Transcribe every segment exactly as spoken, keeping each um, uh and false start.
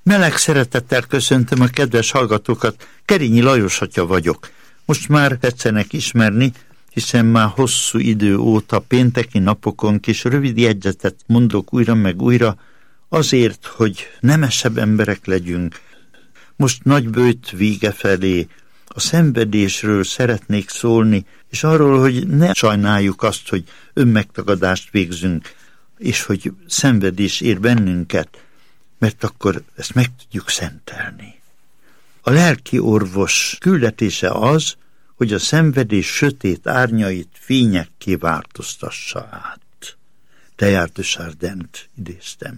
Meleg szeretettel köszöntöm a kedves hallgatókat, Kerényi Lajos atya vagyok. Most már tetszenek ismerni, hiszen már hosszú idő óta pénteki napokon kis rövid jegyzetet mondok újra meg újra, azért, hogy nemesebb emberek legyünk. Most nagybőjt vége felé a szenvedésről szeretnék szólni, és arról, hogy ne sajnáljuk azt, hogy önmegtagadást végzünk, és hogy szenvedés ér bennünket, mert akkor ezt meg tudjuk szentelni. A lelki orvos küldetése az, hogy a szenvedés sötét árnyait fényekké változtassa át. Teilhard de Chardint idéztem.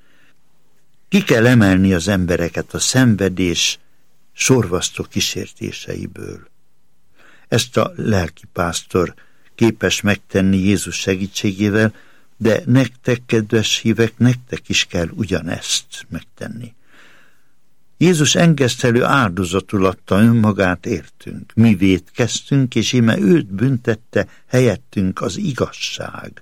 Ki kell emelni az embereket a szenvedés sorvasztó kísértéseiből. Ezt a lelkipásztor képes megtenni Jézus segítségével, de nektek, kedves hívek, nektek is kell ugyanezt megtenni. Jézus engesztelő áldozatul adta önmagát értünk. Mi vétkeztünk, és íme őt büntette helyettünk az igazság.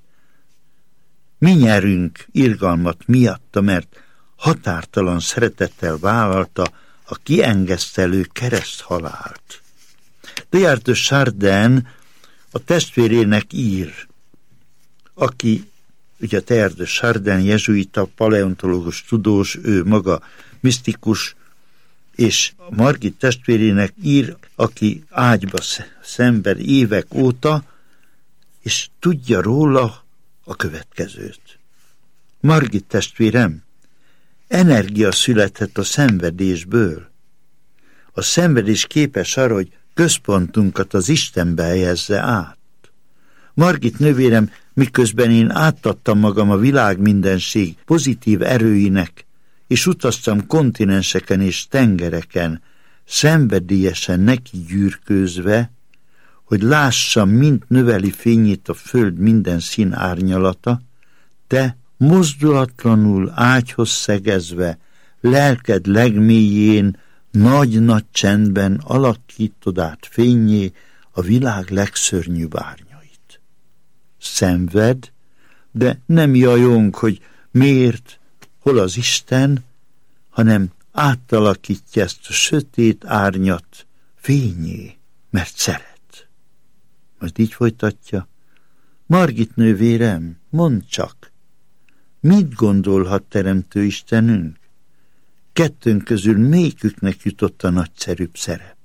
Mi nyerünk irgalmat miatta, mert határtalan szeretettel vállalta a kiengesztelő kereszthalált. Teilhard de Chardin a testvérének ír, aki, ugye Teilhard de Chardin jezsuita, paleontológus, tudós, ő maga misztikus, és Margit testvérének ír, aki ágyba szenved évek óta, és tudja róla a következőt. Margit testvérem, energia született a szenvedésből. A szenvedés képes arra, hogy központunkat az Istenbe helyezze át. Margit nővérem, miközben én átadtam magam a világ mindenség pozitív erőinek, és utaztam kontinenseken és tengereken, szenvedélyesen neki gyűrkőzve, hogy lássam, mint növeli fényét a föld minden szín árnyalata, te mozdulatlanul ágyhoz szegezve, lelked legmélyén, nagy-nagy csendben alakítod át fényé a világ legszörnyűbb árnyait. Szenved, de nem jajong, hogy miért, hol az Isten, hanem átalakítja ezt a sötét árnyat fényé, mert szeret. Majd így folytatja. Margit nővérem, mondd csak, mit gondolhat Teremtő Istenünk? Kettőnk közül melyiküknek jutott a nagyszerűbb szerep?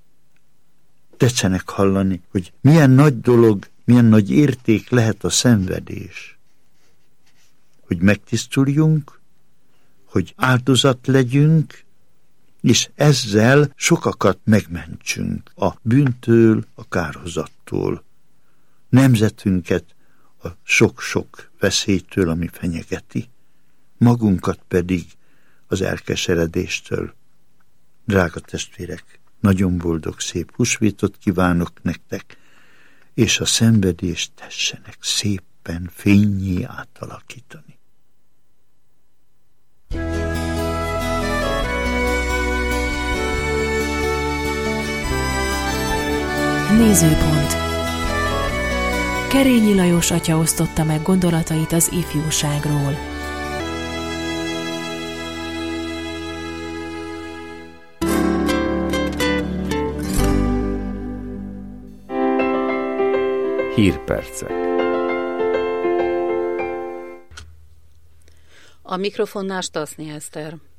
Tetszenek hallani, hogy milyen nagy dolog, milyen nagy érték lehet a szenvedés. Hogy megtisztuljunk, hogy áldozat legyünk, és ezzel sokakat megmentsünk a bűntől, a kárhozattól. Nemzetünket a sok-sok veszélytől, ami fenyegeti, magunkat pedig az elkeseredéstől. Drága testvérek, nagyon boldog, szép húsvétot kívánok nektek, és a szenvedést tessenek szépen fénnyé átalakítani. Nézőpont. Kerényi Lajos atya osztotta meg gondolatait az ifjúságról. Hírpercek. A mikrofonnál Stasznyi Eszter.